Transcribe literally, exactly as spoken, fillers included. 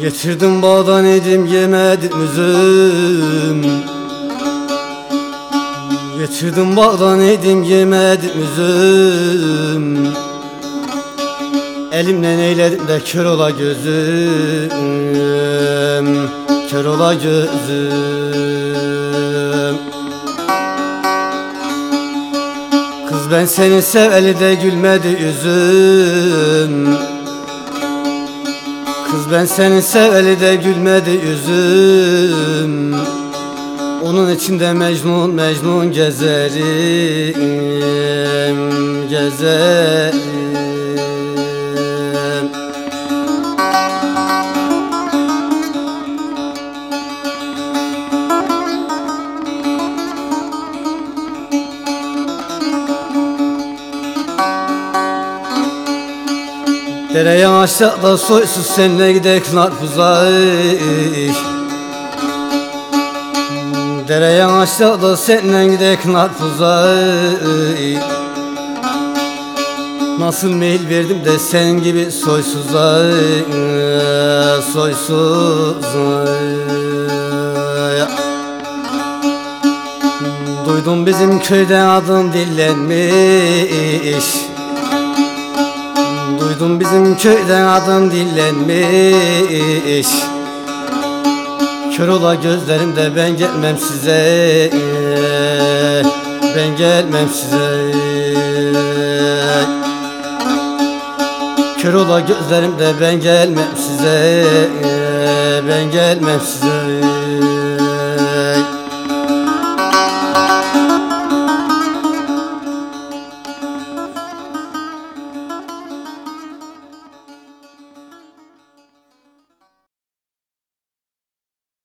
Getirdim bağdan yedim yemedim üzüm. Getirdim bağdan yedim yemedim üzüm. Elimden eyledim de kör ola gözüm, kör ola gözüm. Kız ben seni seveli de gülmedi yüzüm. Kız ben seni seveli de gülmedi yüzüm. Onun içinde Mecnun Mecnun gezerim, gezerim. Dereyan aşağıda soysuz seninle gidek narpuza. Dereyan aşağıda seninle gidek narpuza. Nasıl meyil verdim de senin gibi soysuza, soysuza. Duydum bizim köyde adın dillenmiş. Duydum bizim köyden adın dillenmiş. Kör ola gözlerimde ben gelmem size, ben gelmem size. Kör ola gözlerimde ben gelmem size, ben gelmem size.